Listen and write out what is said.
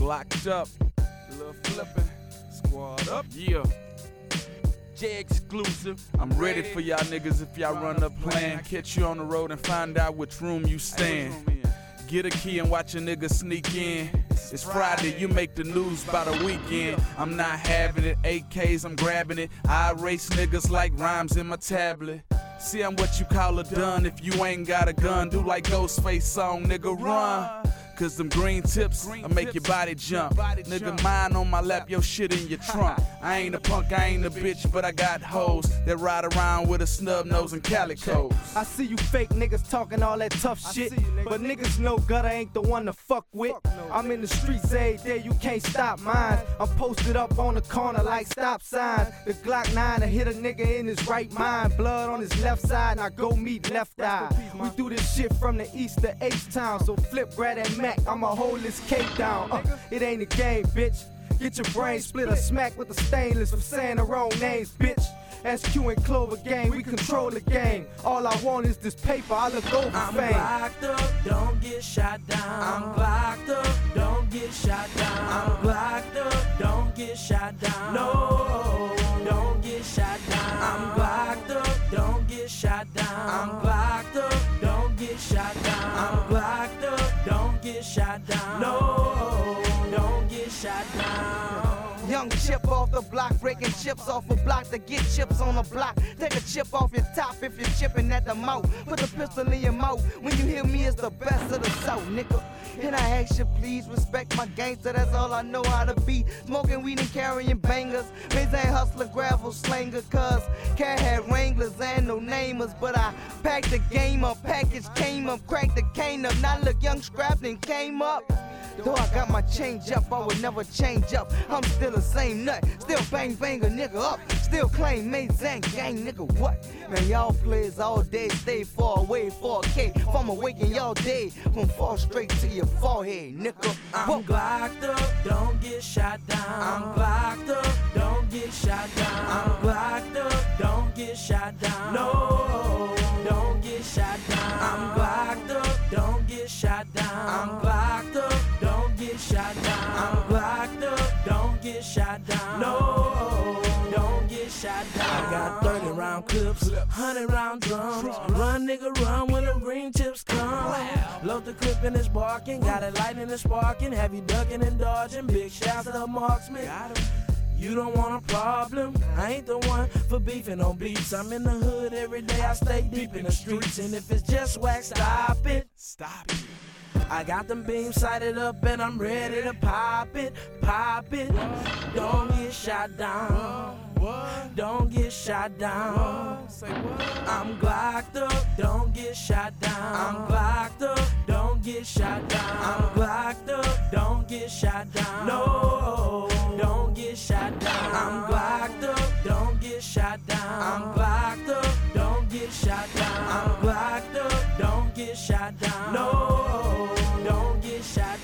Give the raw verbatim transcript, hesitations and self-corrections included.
Glocked up, little flippin', squad up, yeah. J exclusive. I'm ready for y'all niggas if y'all run up plan. Catch you on the road and find out which room you stand. Get a key and watch a nigga sneak in. It's Friday, you make the news by the weekend. I'm not having it, A Ks, I'm grabbing it. I race niggas like rhymes in my tablet. See, I'm what you call a done. If you ain't got a gun, do like Ghostface song, nigga, run. Cause them green tips will make your body jump. Nigga, mine on my lap, your shit in your trunk. I ain't a punk, I ain't a bitch, but I got hoes that ride around with a snub nose and calicoes. I see you fake niggas talking all that tough shit, but niggas know gutter ain't the one to fuck with. I'm in the streets every day, you can't stop mine. I'm posted up on the corner like stop signs. The Glock nine to hit a nigga in his right mind. Blood on his left side, and I go meet left eye. We do this shit from the east to H-Town, so flip, grab that Mac, I'ma hold this cake down. Uh, it ain't a game, bitch. Get your brain split or smack with the stainless for saying the wrong names, bitch. S Q and Clover gang, we control the game. All I want is this paper, I look over I'm fame. I'm glocked up, don't get shot down. I'm glocked up, don't get shot down. I'm glocked up, don't get shot down. No, don't get shot down. I'm glocked up, don't get shot down. I'm glocked up, don't get shot down. I'm glocked up, don't get shot down. No, don't get shot down. Young chip off the block, breaking chips off a block to get chips on the block. Take a chip off your top if you're chipping at the mouth. Put the pistol in your mouth when you hear me, it's the best of the South, nigga. And I ask you, please respect my gangster, that's all I know how to be. Smoking weed and carrying bangers. Maze ain't hustler, gravel slanger, cuz cat had wranglers and no namers. But I packed the game up, package came up, cracked the cane up. Now look, young scrapped and came up. Though I got my change up, I would never change up. I'm still the same nut, still bang bang a nigga up. Still claim Mazang gang, nigga, what? Man, y'all players all day, stay far away, four K. From awaken y'all day, from fall straight to your forehead, nigga. I'm glocked up, don't get shot down. I'm glocked up, don't get shot down. I'm glocked up, don't get shot down. No, don't get shot down. I'm glocked up, don't get shot down. I'm glocked up, don't get shot down. I'm glocked up, don't get shot down. No, don't get shot down. I got thirty round clips, one hundred round drums. Run, nigga, run when them green tips come. Load the clip and it's barking, got it light and it's sparking. Have you ducking and dodging? Big shout to the marksman. You don't want a problem, I ain't the one for beefing on beats. I'm in the hood every day, I stay deep in the streets. And if it's just whack, stop it. Stop it. I got them beams sighted up and I'm ready to pop it, pop it. Don't get shot down. Don't get shot down. I'm glocked up, don't get shot down. I'm glocked up, don't get shot down. I'm glocked up, don't get shot down. No, don't get shot down. I'm glocked up, don't get shot down. I'm glocked up, don't get shot